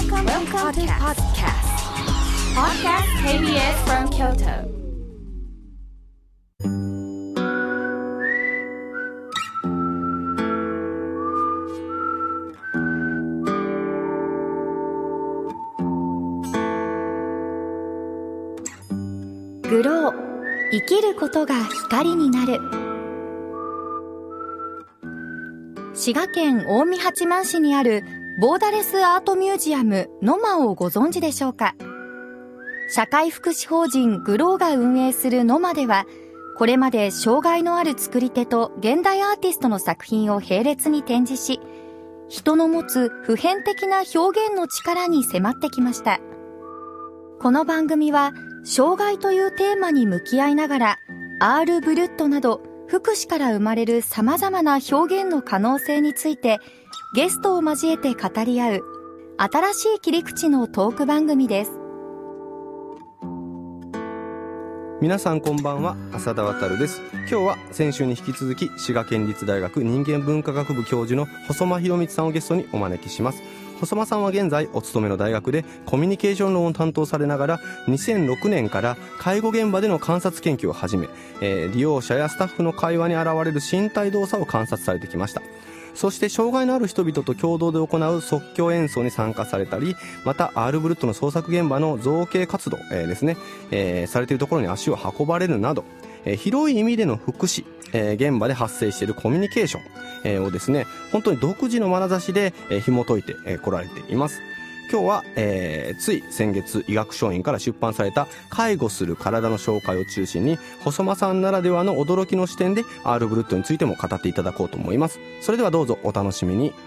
Welcome to podcast. Podcast KBS from Kyoto. グロー、生きることが光になる。滋賀県近江八幡市にあるボーダレスアートミュージアムノマをご存知でしょうか。社会福祉法人グローが運営するノマでは、これまで障害のある作り手と現代アーティストの作品を並列に展示し、人の持つ普遍的な表現の力に迫ってきました。この番組は障害というテーマに向き合いながら、アール・ブルットなど福祉から生まれる様々な表現の可能性についてゲストを交えて語り合う新しい切り口のトーク番組です。 皆さんこんばんは、浅田渉です。今日は先週に引き続き滋賀県立大学人間文化学部教授の細間博光さんをゲストにお招きします。細間さんは現在お勤めの大学でコミュニケーション論を担当されながら、2006年から介護現場での観察研究を始め、利用者やスタッフの会話に現れる身体動作を観察されてきました。そして障害のある人々と共同で行う即興演奏に参加されたり、またアール・ブルットの創作現場の造形活動、ですね、されているところに足を運ばれるなど、広い意味での福祉、現場で発生しているコミュニケーション、をですね、本当に独自の眼差しで、紐解いて、こられています。今日は、つい先月医学書院から出版された介護する体の紹介を中心に、細間さんならではの驚きの視点でアール・ブルットについても語っていただこうと思います。それではどうぞお楽しみに。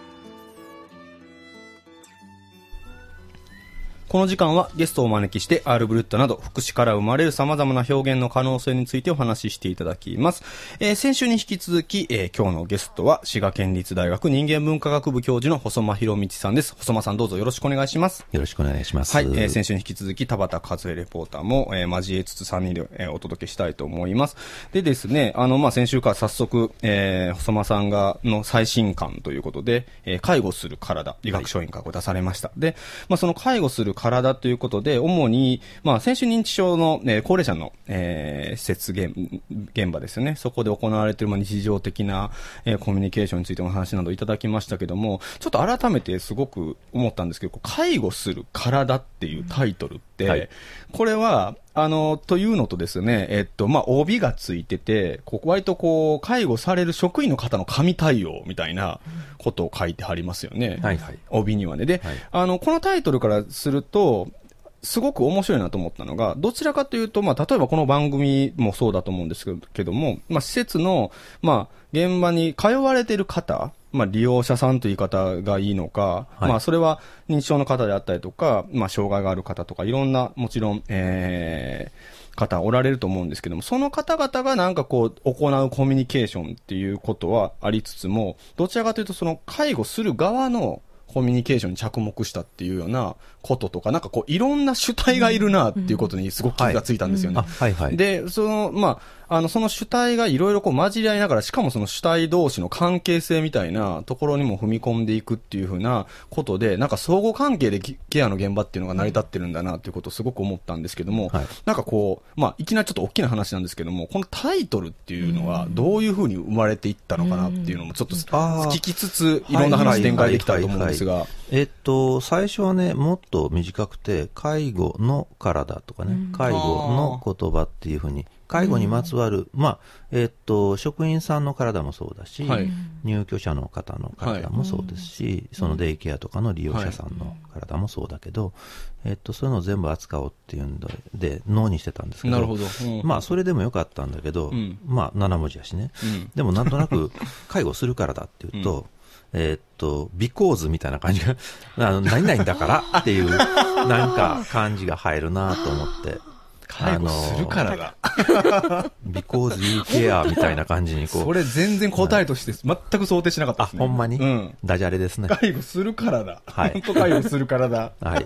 この時間はゲストをお招きしてアール・ブルットなど福祉から生まれる様々な表現の可能性についてお話ししていただきます。先週に引き続き、今日のゲストは滋賀県立大学人間文化学部教授の細間博光さんです。細間さん、どうぞよろしくお願いします。 よろしくお願いします。 はい、先週に引き続き田畑和恵レポーターも、交えつつ3人で、お届けしたいと思います。でですね、先週から早速、細間さんの最新刊ということで、介護する体、医学書院から出されました。で、その介護する体ということで、主に、先週認知症の、高齢者の、施設現場ですよね。そこで行われている、日常的な、コミュニケーションについてお話などいただきましたけども、ちょっと改めてすごく思ったんですけど、介護する体っていうタイトルって、はい、これは、というのとですね、帯がついてて、割と介護される職員の方の神対応みたいなことを書いてはりますよね。はいはい。帯にはね。で、はい、このタイトルからすると、すごく面白いなと思ったのが、どちらかというと、例えばこの番組もそうだと思うんですけども、施設の、現場に通われている方、利用者さんという言い方がいいのか、はい、それは認知症の方であったりとか、障害がある方とか、いろんな、もちろん、方おられると思うんですけども、その方々が行うコミュニケーションっていうことはありつつも、どちらかというとその介護する側のコミュニケーションに着目したっていうようなこととか、いろんな主体がいるなっていうことにすごく気がついたんですよね。はいはい、で、その主体がいろいろ混じり合いながら、しかもその主体同士の関係性みたいなところにも踏み込んでいくっていうふうなことで、相互関係でケアの現場っていうのが成り立ってるんだなっていうことをすごく思ったんですけども、はい、いきなりちょっと大きな話なんですけども、このタイトルっていうのはどういうふうに生まれていったのかなっていうのもちょっと聞きつつ、いろんな話展開できたらと思うんですが。 最初はね、もっと短くて、介護の体とかね、介護の言葉っていうふうに、介護にまつわる、職員さんの体もそうだし、はい、入居者の方の体もそうですし、はい、そのデイケアとかの利用者さんの体もそうだけど、そういうのを全部扱おうっていうんで、脳にしてたんですけど、 なるほど。 それでもよかったんだけど、7文字やしね。でもなんとなく、介護するからだっていうと、ビコーズみたいな感じが、何々だからっていう、感じが入るなと思って。 介護するからだ。 because you care みたいな感じにこう。 それ全然答えとして全く想定しなかったですね。 ほんまに、 うん。 ダジャレですね。 介護するからだ。 はい。 本当介護するからだ。 はい。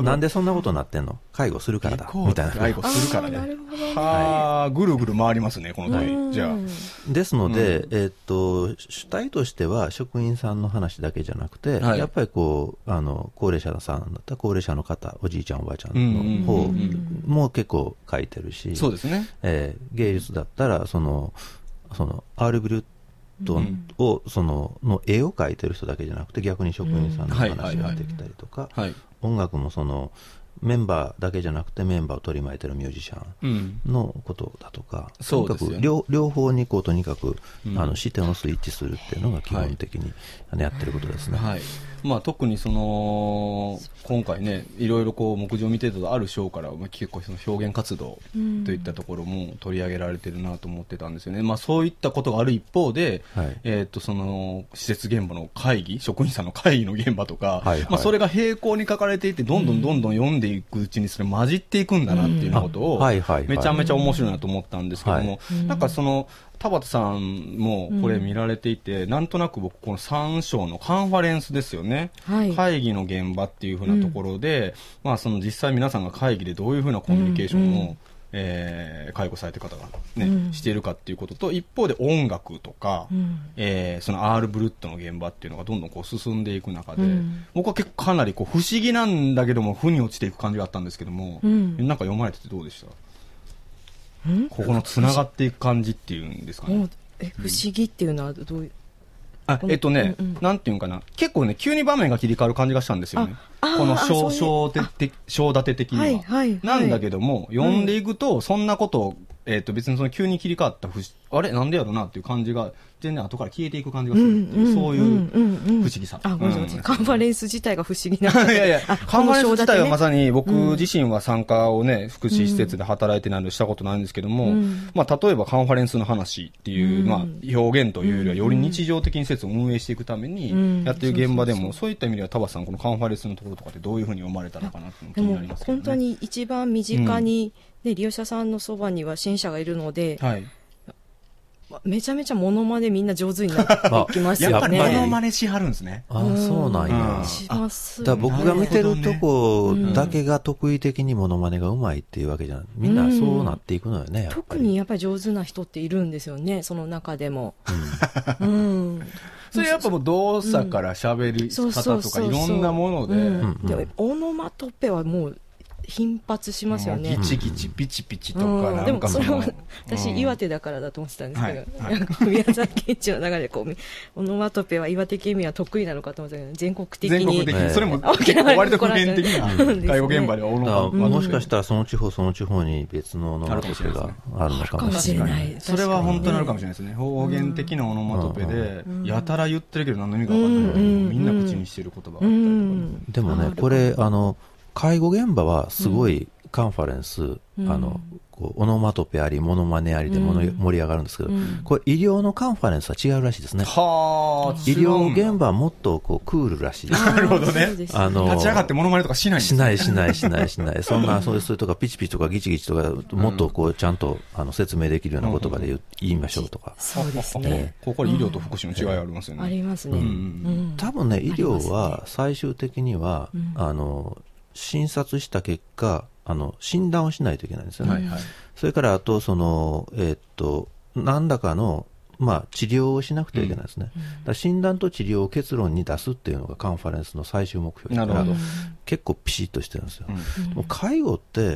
なんでそんなことになってんの？介護するからだ。みたいな。 介護するからね。 なるほどね。 はあ、ぐるぐる回りますね、この問い。じゃあ。 ですので、主体としては職員さんの話だけじゃなくて、やっぱりこう、高齢者さんだったら高齢者の方、おじいちゃんおばあちゃんの方も結構書いてるし、 そうですね。 芸術だったら、そのアール・ブリュットを、の絵を描いてる人だけじゃなくて、逆に職員さんの話が出てきたりとか、音楽もメンバーだけじゃなくてメンバーを取り巻いてるミュージシャンのことだとか、とにかく両方にとにかく視点をスイッチするっていうのが基本的にやってることですね。 はい。まあ、特に今回ね、いろいろこう目次を見てるとある章から結構表現活動といったところも取り上げられてるなと思ってたんですよね。まあ、そういったことがある一方で、施設現場の会議、職員さんの会議の現場とか、まあ、それが並行に書かれていて、どんどん読んでいくうちにそれ混じっていくんだなっていうようなことを、めちゃめちゃ面白いなと思ったんですけども、なんか田畑さんもこれ見られていて、なんとなく僕この3章のカンファレンスですよね、会議の現場っていう風なところで、まあ実際皆さんが会議でどういう風なコミュニケーションを、介護されてる方がね、しているかっていうことと、一方で音楽とか、アール・ブルットの現場っていうのがどんどんこう進んでいく中で、僕は結構かなりこう不思議なんだけども負に落ちていく感じがあったんですけども、なんか読まれててどうでした？ここのつながっていく感じっていうんですかね。 不思議っていうのはどういう？ なんていうんかな、結構ね、急に場面が切り替わる感じがしたんですよね。この章立て的には。なんだけども、読んでいくと、そんなことを、別に急に切り替わったあれなんでやろなっていう感じが、全然後から消えていく感じがするっていう、そういう不思議さ。 ごめんなさい。カンファレンス自体が不思議な。 いやいや、カンファレンス自体はまさに僕自身は参加をね、福祉施設で働いてなんでしたことないんですけども、まあ、例えばカンファレンスの話っていう、まあ、表現というよりは、より日常的に施設を運営していくためにやっている現場でも、そういった意味では田畑さん、このカンファレンスのところとかってどういうふうに読まれたのかなっていうの気になりますけどね。 本当に一番身近に、利用者さんのそばには支援者がいるので、めちゃめちゃモノマネみんな上手になってきましたよね。 やっぱりモノマネしはるんですね。 そうなんや。 しますね。 だ僕が見てるとこだけが得意的にモノマネがうまいっていうわけじゃない。みんなそうなっていくのよね。 特にやっぱり上手な人っているんですよね、その中でも。 それやっぱもう動作から喋り方とかいろんなもので。 オノマトペはもう頻発しますよね。 ギチギチピチピチとかなんかでもそれは私岩手だからだと思ってたんですけど、なんか宮崎県知の中でこうオノマトペは岩手県民は得意なのかと思ってたけど、全国的にそれも割と普遍的な介護現場ではオノマトペ、 もしかしたらその地方その地方に別のオノマトペがあるのかもしれない。 それは本当にあるかもしれないですね。方言的なオノマトペでやたら言ってるけど何の意味か分かんないけど、みんな口にしてる言葉があったりとか。 でもね、これ介護現場はすごいカンファレンス、こうオノマトペありモノマネありで盛り上がるんですけど、これ医療のカンファレンスは違うらしいですね。医療現場はもっとこうクールらしいです。 なるほどね。立ち上がってモノマネとかしないんですね。 しない。そんなそういうとかピチピチとかギチギチとかもっとこうちゃんと説明できるような言葉で言いましょうとか。 そうですね。 ここで医療と福祉の違いありますよね。 ありますね。 多分ね、医療は最終的には診察した結果、診断をしないといけないんですよね。それからあと何らかの、治療をしなくてはいけないですね。だから診断と治療を結論に出すっていうのがカンファレンスの最終目標だから結構ピシッとしてるんですよ。介護って、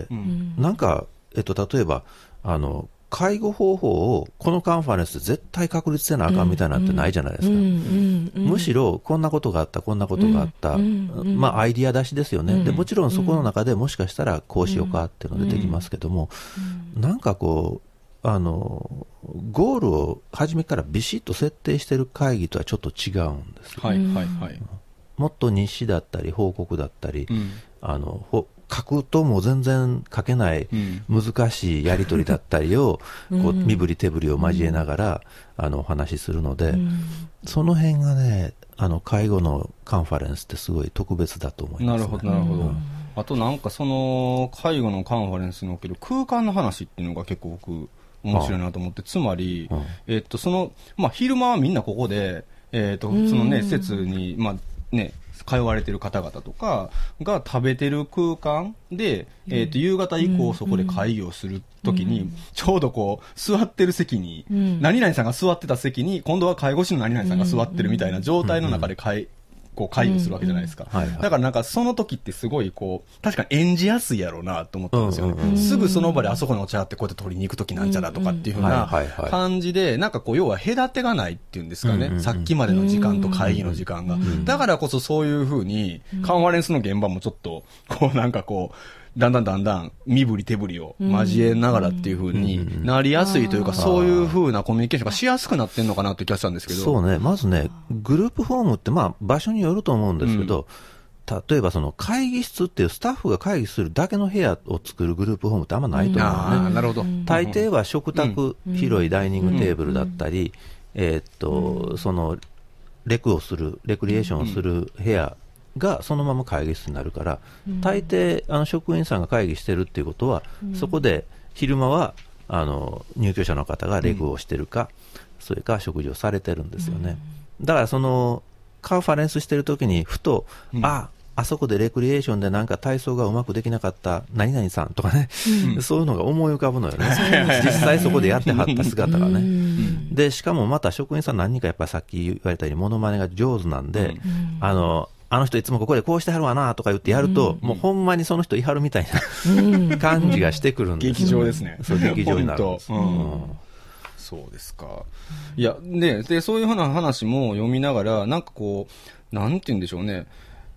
なんか、例えば介護方法をこのカンファレンスで絶対確立せなあかんみたいなってないじゃないですか。むしろこんなことがあったこんなことがあった、アイディア出しですよね。でもちろんそこの中でもしかしたらこうしようかっていうのが出てきますけども、なんかこうゴールを初めからビシッと設定してる会議とはちょっと違うんですよ。もっと日誌だったり報告だったり、書くとも全然書けない難しいやり取りだったりをこう身振り手振りを交えながらお話しするので、その辺がね介護のカンファレンスってすごい特別だと思いますね。 なるほど。 あとなんかその介護のカンファレンスにおける空間の話っていうのが結構僕面白いなと思って、つまり、その、まあ、昼間はみんなここで、そのね、施設に、まあ、ね、通われてる方々とかが食べてる空間で、夕方以降そこで会議をするときに、ちょうどこう、座ってる席に、何々さんが座ってた席に、今度は介護士の何々さんが座ってるみたいな状態の中でこう会議をするわけじゃないですか。だからなんかその時ってすごいこう、確かに演じやすいやろうなと思ったんですよね。すぐその場であそこにお茶ってこうやって取りに行く時なんちゃらとかっていう風な感じで、なんかこう要は隔てがないっていうんですかね。さっきまでの時間と会議の時間が。だからこそそういう風に、カンファレンスの現場もちょっと、こうなんかこう、だんだん身振り手振りを交えながらっていう風になりやすいというか、そういう風なコミュニケーションがしやすくなってんのかなって気がしたんですけど。 そうね、まずね、グループホームってまあ場所によると思うんですけど、例えばその会議室っていうスタッフが会議するだけの部屋を作るグループホームってあんまないと思うんですね。 なるほど。 大抵は食卓、広いダイニングテーブルだったり、そのレクリエーションをする部屋がそのまま会議室になるから、大抵職員さんが会議してるっていうことは、そこで昼間は入居者の方がレクをしてるか、それか食事をされてるんですよね。だからそのカンファレンスしてるときにふと、あそこでレクリエーションでなんか体操がうまくできなかった何々さんとかね、そういうのが思い浮かぶのよね。実際そこでやってはった姿がね。でしかもまた職員さん何人かやっぱりさっき言われたようにモノマネが上手なんで、あの人いつもここでこうしてはるわなとか言ってやると、もうほんまにその人いはるみたいな感じがしてくるんです。 劇場ですね。 そう劇場になるんです。 そうですか。いや、で、そういうふうな話も読みながら、なんかこう、なんて言うんでしょうね。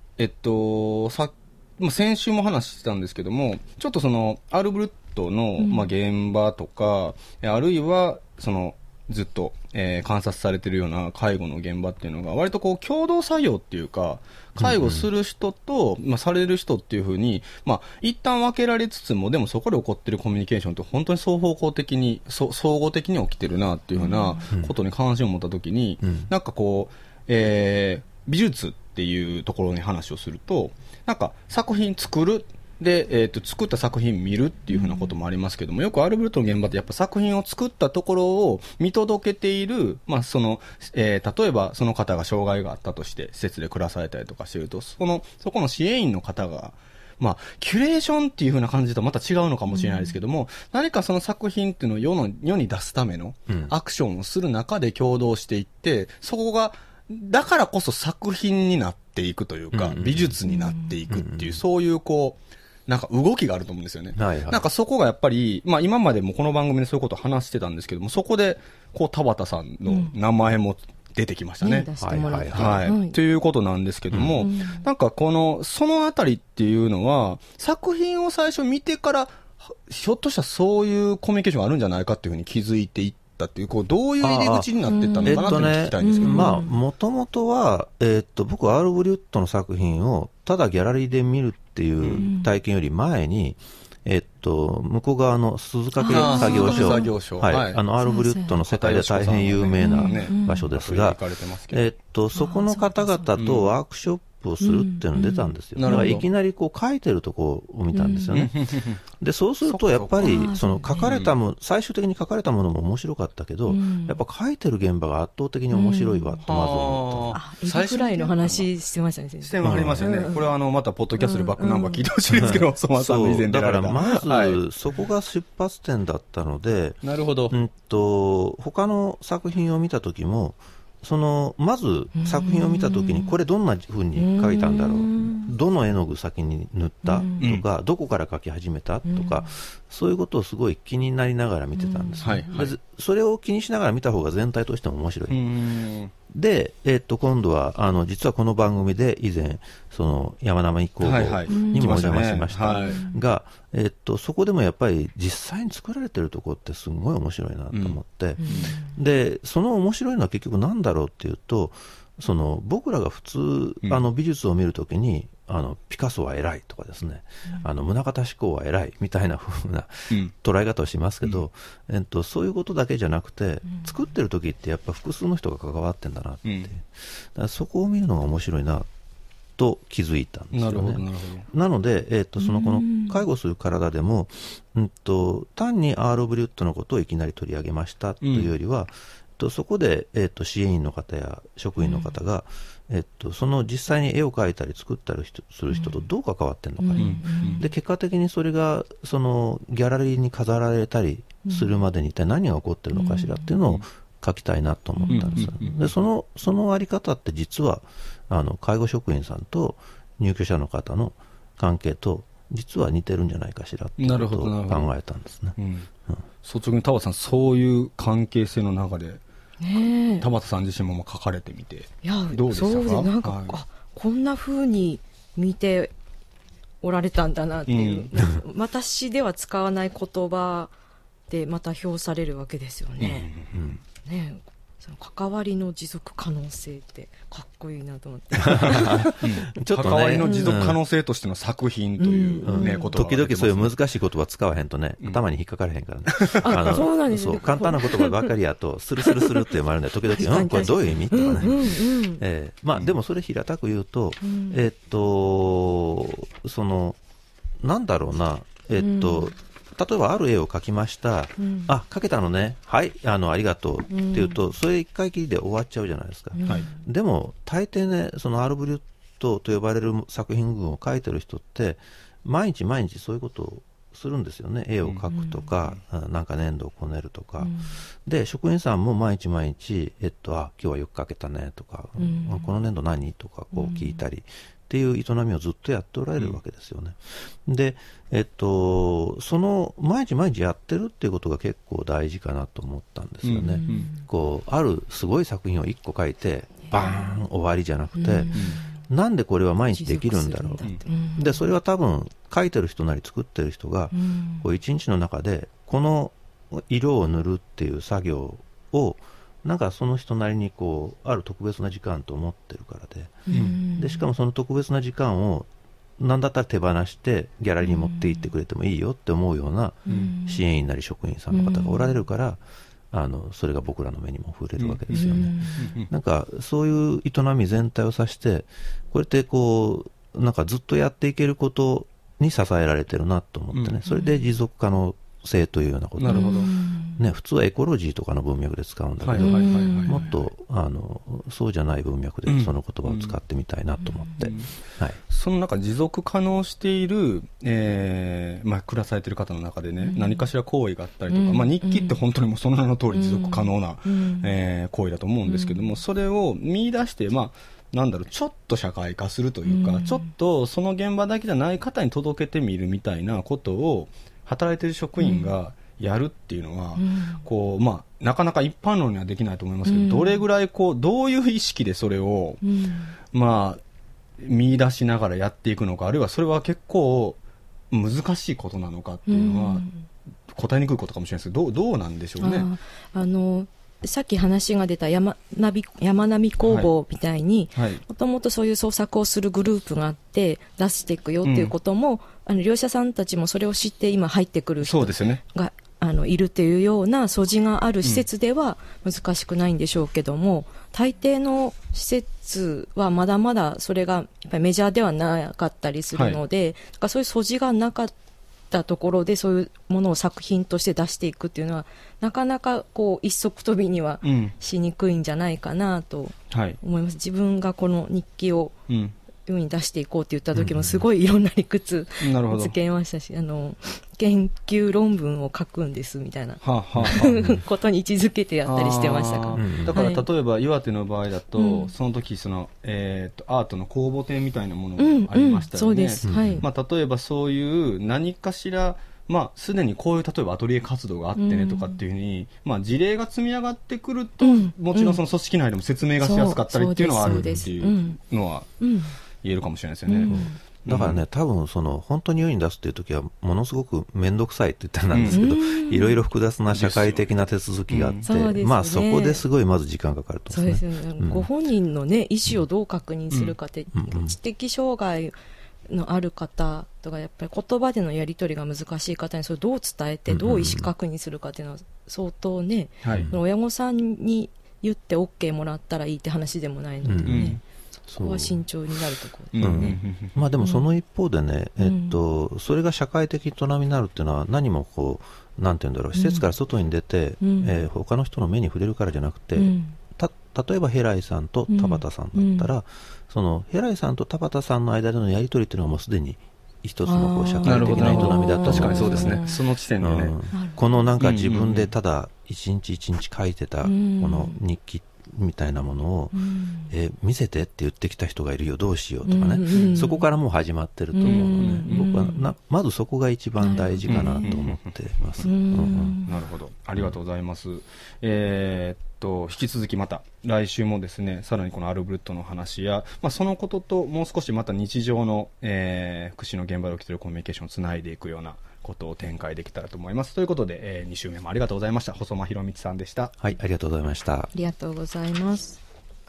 先週も話してたんですけども、ちょっとその、アルブルットの、現場とか、あるいは、その、ずっと、観察されているような介護の現場っていうのが、割とこう、共同作業っていうか、介護する人と、される人っていうふうに、一旦分けられつつも、でもそこで起こっているコミュニケーションって本当に双方向的に、総合的に起きてるなっていうふうなことに関心を持ったときに、なんかこう、美術っていうところに話をすると、なんか作品作る、で、作った作品見るっていうふうなこともありますけども、よくアルブルトの現場ってやっぱ作品を作ったところを見届けている、その、例えばその方が障害があったとして施設で暮らされたりとかしてると、そこの支援員の方が、キュレーションっていう風な感じとまた違うのかもしれないですけども、何かその作品っていうのを世に出すためのアクションをする中で共同していって、そこが、だからこそ作品になっていくというか、美術になっていくっていう、そういうこう、なんか動きがあると思うんですよね。なんかそこがやっぱり、今までもこの番組でそういうことを話してたんですけども、そこで、こう、田畑さんの名前も出てきましたね。ということなんですけども、なんかそのあたりっていうのは、作品を最初見てから、ひょっとしたらそういうコミュニケーションがあるんじゃないかっていうふうに気づいていったっていう、どういう入り口になっていったのかなって聞きたいんですけど。 もともとは、僕はアルブリュットの作品をただギャラリーで見るっていう体験より前に、向こう側の鈴掛作業所、アルブリュットの世界で大変有名な場所ですが、そこの方々とワークショップをするっていうのが出たんですよ。だからいきなりこう書いてるとこを見たんですよね。で、そうするとやっぱりその書かれた最終的に書かれたものも面白かったけど、やっぱ書いてる現場が圧倒的に面白いわとまず思った。 最初くらいの話してましたね。 してわかりましたよね。これはまたポッドキャストでバックナンバー聞いてほしいですけど、相馬さんの以前出られた。 だからまずそこが出発点だったので、 なるほど。 他の作品を見た時も。まず作品を見たときにこれどんな風に描いたんだろう、どの絵の具先に塗ったとか、どこから描き始めたとか、そういうことをすごい気になりながら見てたんです。それを気にしながら見た方が全体としても面白い。で、今度は実はこの番組で以前山生一工房にもお邪魔しましたが、そこでもやっぱり実際に作られてるところってすごい面白いなと思って、でその面白いのは結局何だろうっていうと、僕らが普通美術を見るときにピカソは偉いとかですね、宗像志功は偉いみたいな風な捉え方をしますけど、そういうことだけじゃなくて、作ってる時ってやっぱ複数の人が関わってんだなって、だからそこを見るのが面白いなと気づいたんですよね。 なるほどなるほど。 なので、この介護する体でも、単にアーロ・ブリュットのことをいきなり取り上げましたというよりは、そこで、支援員の方や職員の方が、その実際に絵を描いたり作ったりする人とどう関わってるのか、で結果的にそれがそのギャラリーに飾られたりするまでに一体何が起こってるのかしらっていうのを書きたいなと思ったんです。でそのあり方って実は介護職員さんと入居者の方の関係と実は似てるんじゃないかしらっていうことを考えたんですね。 率直に田畑さん、そういう関係性の中で田畑さん自身も書かれてみてどうでしたか？ そうです。なんか、こんな風に見ておられたんだなっていう、私では使わない言葉でまた評されるわけですよね。ね、その関わりの持続可能性ってかっこいいなと思ってちょっとね、 関わりの持続可能性としての作品というね、こと時々そういう難しい言葉使わへんとね、頭に引っかからへんからね。 そうなんですよ。 簡単な言葉ばかりやとスルスルスルって読まれるんで、時々これどういう意味とかね。まあでもそれ平たく言うと、そのなんだろうな、例えばある絵を描きました、描けたのね、はい、ありがとうっていうと、それ一回きりで終わっちゃうじゃないですか。でも大抵ね、そのアール・ブリュットと呼ばれる作品群を描いてる人って毎日毎日そういうことをするんですよね。絵を描くとか、なんか粘土をこねるとか、で職員さんも毎日毎日、今日はよく描けたねとか、この粘土何とかこう聞いたり、っていう営みをずっとやっておられるわけですよね。で、その毎日毎日やってるっていうことが結構大事かなと思ったんですよね。こうあるすごい作品を1個描いてバーン終わりじゃなくて、なんでこれは毎日できるんだろう。でそれは多分描いてる人なり作ってる人が、こう一日の中でこの色を塗るっていう作業をなんかその人なりにこうある特別な時間と思ってるからで、しかもその特別な時間を何だったら手放してギャラリーに持って行ってくれてもいいよって思うような支援員なり職員さんの方がおられるから、それが僕らの目にも触れるわけですよね。なんかそういう営み全体を指して、これってこうなんかずっとやっていけることに支えられてるなと思ってね、それで持続可能性というようなことを、ね、普通はエコロジーとかの文脈で使うんだけど、もっとそうじゃない文脈でその言葉を使ってみたいなと思って、 その中持続可能している、暮らされている方の中でね、何かしら行為があったりとか、日記って本当にもうその名の通り持続可能な、行為だと思うんですけども、それを見出して、なんだろう、ちょっと社会化するというか、ちょっとその現場だけじゃない方に届けてみるみたいなことを働いている職員がやるっていうのは、こうなかなか一般論にはできないと思いますけど、どれぐらいこうどういう意識でそれを、見出しながらやっていくのか、あるいはそれは結構難しいことなのかっていうのは、答えにくいことかもしれないですけど、どうなんでしょうね。 さっき話が出た山並工房みたいに、もともとそういう創作をするグループがあって出していくよっていうことも、業者さんたちもそれを知って今入ってくる人がいるっていうような素地がある施設では難しくないんでしょうけども、大抵の施設はまだまだそれがやっぱりメジャーではなかったりするので、だからそういう素地がなかったところでそういうものを作品として出していくっていうのはなかなかこう一足飛びにはしにくいんじゃないかなと思います。自分がこの日記を世に出していこうって言った時もすごいいろんな理屈つけましたし、研究論文を書くんですみたいなことに位置づけてやったりしてましたから。 だから例えば岩手の場合だと、その時その、アートの公募展みたいなものがありましたよね。そうです。例えばそういう何かしらすでにこういう例えばアトリエ活動があってねとかっていうふうに、事例が積み上がってくると、もちろんその組織内でも説明がしやすかったりっていうのはあるっていうのは言えるかもしれないですよね。 だからね、多分本当に世に出すっていう時はものすごく面倒くさいって言ったらなんですけど、いろいろ複雑な社会的な手続きがあって、そこですごいまず時間かかると思いますね。そうですよね。ご本人のね、意思をどう確認するかって、知的障害のある方とかやっぱり言葉でのやり取りが難しい方にそれをどう伝えてどう意思確認するかっていうのは相当ね、親御さんに言って OK もらったらいいって話でもないのでね、 そこは慎重になるところですね。 まあでもその一方でね、それが社会的営みになるっていうのは何もこう、なんていうんだろう、施設から外に出て、他の人の目に触れるからじゃなくて、例えばヘライさんと田畑さんだったら、そのヘライさんと田畑さんの間でのやり取りっていうのはもうすでに一つのこう社会的な営みだった。 確かにそうですね。その地点でね、 このなんか自分でただ一日一日書いてたこの日記みたいなものを、見せてって言ってきた人がいるよ、どうしようとかね、そこからもう始まってると思うのね。僕はまずそこが一番大事かなと思っています。 なるほど、ありがとうございます。引き続きまた来週もですね、さらにこのアルブルットの話や、そのことともう少しまた日常の、福祉の現場で起きているコミュニケーションをつないでいくようなことを展開できたらと思います。ということで、2週目もありがとうございました。細間博光さんでした。 はい、ありがとうございました。 ありがとうございます。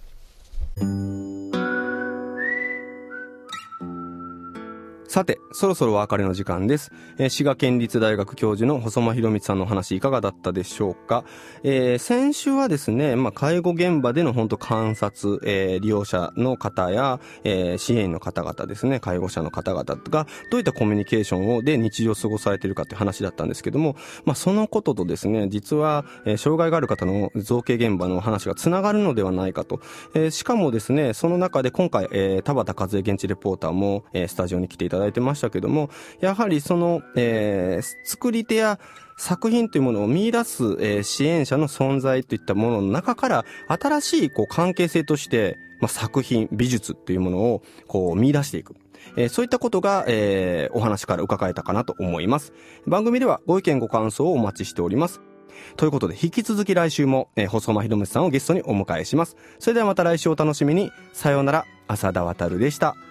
さて、そろそろお別れの時間です。滋賀県立大学教授の細間博光さんのお話いかがだったでしょうか。先週はですね、介護現場での本当観察、利用者の方や、支援員の方々ですね、介護者の方々がどういったコミュニケーションで日常を過ごされているかという話だったんですけども、そのこととですね、実は、障害がある方の造形現場の話がつながるのではないかと。しかもですね、その中で今回、田畑和恵現地レポーターも、スタジオに来ていただいてましたけども、やはりその、作り手や作品というものを見出す、支援者の存在といったものの中から新しいこう関係性として、作品美術というものをこう見出していく、そういったことが、お話から伺えたかなと思います。番組ではご意見ご感想をお待ちしております。ということで引き続き来週も、細間博光さんをゲストにお迎えします。それではまた来週お楽しみに。さようなら。浅田渉でした。